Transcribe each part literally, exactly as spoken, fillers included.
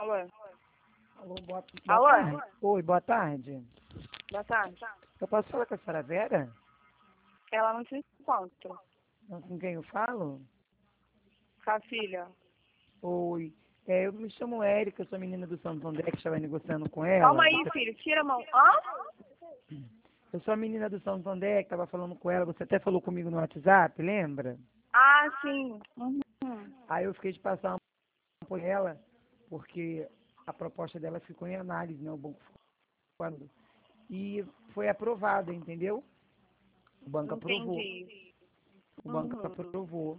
Alô? Alô, boa, boa Alô? tarde. Oi, boa tarde. Boa tarde. Eu posso falar com a senhora Vera? Ela não se encontra. Não, com quem eu falo? Com a filha. Oi. É, eu me chamo Érica, sou menina do Santo André que estava negociando com ela. Calma aí, filho. Tira a mão. Hã? Eu sou a menina do Santo André que estava falando com ela. Você até falou comigo no WhatsApp, lembra? Ah, sim. Uhum. Aí eu fiquei de passar por ela, porque a proposta dela ficou em análise, né? O banco ficou e foi aprovada, entendeu? O banco aprovou. Entendi. O banco Uhum. aprovou.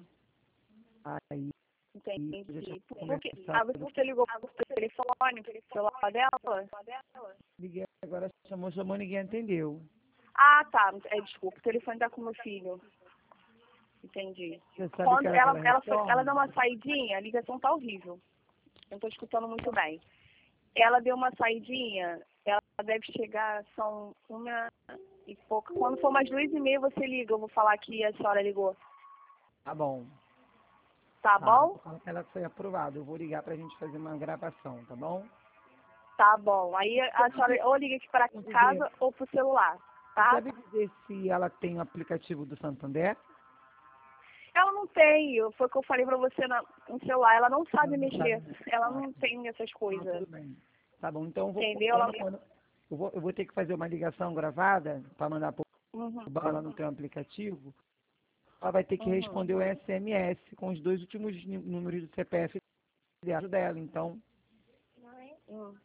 Aí eu já tinha Entendi. Por que? conversado. Ah, você ligou pro telefone, pelo celular dela? Liguei agora, chamou, chamou, ninguém atendeu. Ah, tá. É, desculpa. O telefone tá com meu filho. Entendi. Você sabe Quando que ela, ela, ela ela, foi, ela retorna? deu uma saidinha, a ligação tá horrível. Eu não tô escutando muito bem. Ela deu uma saidinha, ela deve chegar, são uma e pouca. Quando for umas duas e meia, você liga. Eu vou falar que a senhora ligou. Tá bom. Tá Tá. bom? Ela foi aprovada. Eu vou ligar pra gente fazer uma gravação, tá bom? Tá bom. Aí a senhora ou liga aqui para Você casa ou pro celular, tá? sabe dizer se ela tem o aplicativo do Santander? Ela não tem, eu- foi o que eu falei pra você na- no celular, ela não sabe Ela não mexer. sabe. Ela Ah, não tem essas não, coisas. tudo bem. Tá bom, então eu vou, Entendeu? Ela... quando, quando, eu vou, eu vou ter que fazer uma ligação gravada para mandar pro Uhum, banco, ela não tem um aplicativo. Ela vai ter que uhum. responder o S M S com os dois últimos ní- números do C P F dela. Então, Hum.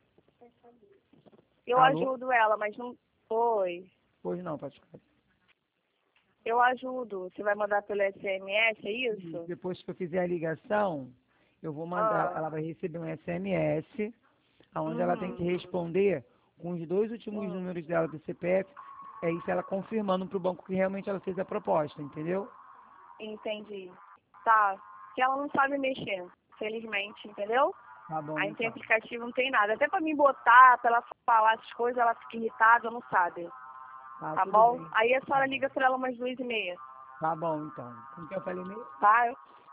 Eu alô? ajudo ela, mas não. Oi. Pois não, pode ficar. Eu ajudo. Você vai mandar pelo S M S, é E isso? depois que eu fizer a ligação, eu vou mandar, Ah. ela vai receber um S M S, onde ela tem que Uhum. responder com os dois últimos Hum. números dela do C P F, é isso ela confirmando para o banco que realmente ela fez a proposta, entendeu? Entendi. Tá. Que ela não sabe mexer, felizmente, entendeu? Tá bom, Aí não tem então. aplicativo, não tem nada. Até pra mim botar, pra ela falar essas coisas, ela fica irritada, não sabe. Tá, Tá tudo bom? bem. Aí a Tá senhora bom, liga pra ela umas duas e meia. tá bom então. Com quem eu falei mesmo? Tá?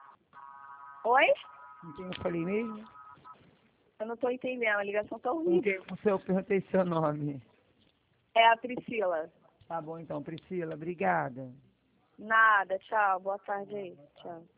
Oi? Com quem eu falei mesmo? Eu não tô entendendo, a ligação tá Com horrível. quem o seu, eu perguntei seu nome. É a Priscila. Tá bom então, Priscila, obrigada. Nada, tchau. Boa tarde aí. Tchau.